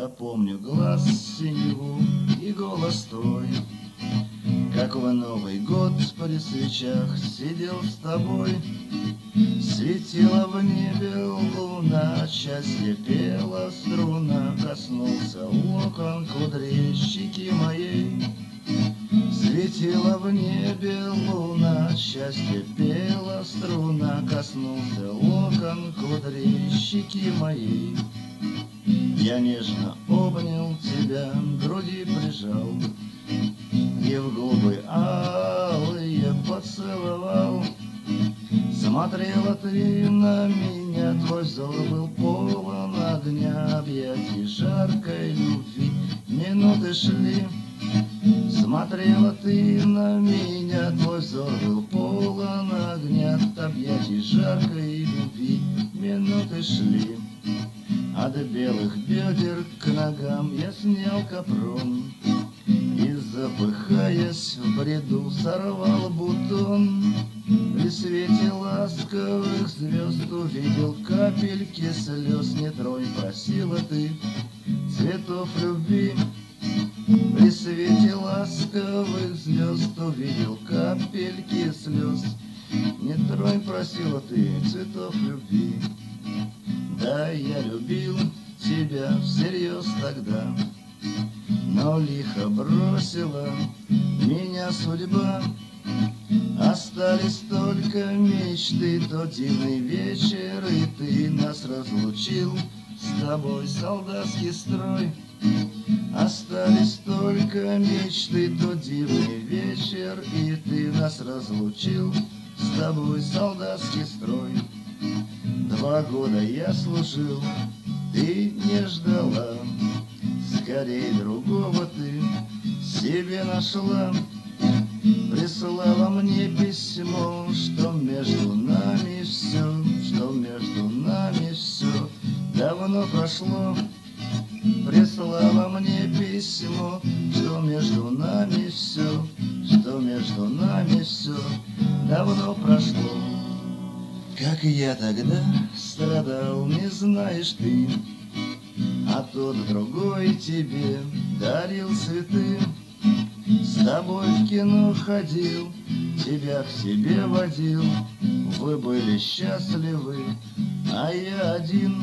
Я помню глаз синеву и голос твой, как в Новый год при свечах сидел с тобой. Светила в небе луна, счастье пела струна, коснулся локон кудрей щеки моей. Светила в небе луна, счастье пела струна, коснулся локон кудрей щеки моей. Я нежно обнял тебя, к груди прижал и в губы алые поцеловал. Смотрела ты на меня, твой взор был полон огня, объятий жаркой любви минуты шли. Смотрела ты на меня, твой взор был полон огня, объятий жаркой любви минуты шли. От белых бедер к ногам я снял капрон и, запыхаясь в бреду, сорвал бутон. При свете ласковых звезд увидел капельки слез. Не трой, просила ты, цветов любви. При свете ласковых звезд увидел капельки слез. Не трой, просила ты, цветов любви. Да, я любил тебя всерьез тогда, но лихо бросила меня судьба. Остались только мечты, тот дивный вечер, и ты нас разлучил с тобой, солдатский строй. Остались только мечты, тот дивный вечер, и ты нас разлучил с тобой, солдатский строй. 2 года я служил, ты не ждала, скорей другого ты себе нашла. Прислала мне письмо, что между нами все, что между нами все давно прошло. Прислала мне письмо, что между нами все, что между нами все давно прошло. Как я тогда страдал, не знаешь ты, а тот другой тебе дарил цветы. С тобой в кино ходил, тебя к себе водил, вы были счастливы, а я один.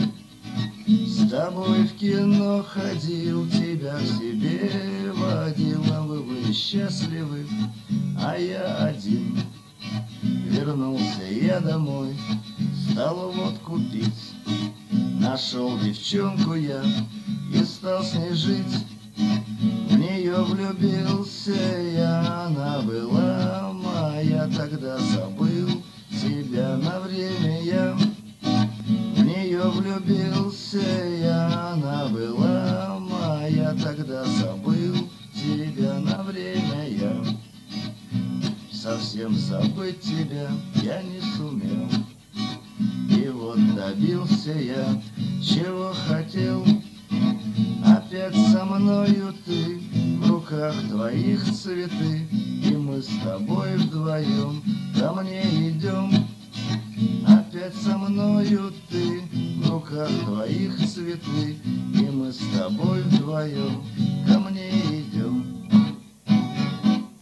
С тобой в кино ходил, тебя к себе водил, а вы были счастливы, а я один. Вернулся я домой, стал водку пить, нашел девчонку я и стал с ней жить. В нее влюбился я, она была моя, тогда забыл тебя на время я. В нее влюбился я, она была моя, тогда забыл тебя на время я. Совсем забыть тебя я не сумел, и вот добился я, чего хотел. Опять со мною ты, в руках твоих цветы, и мы с тобой вдвоем ко мне идем. Опять со мною ты, в руках твоих цветы, и мы с тобой вдвоем ко мне идем.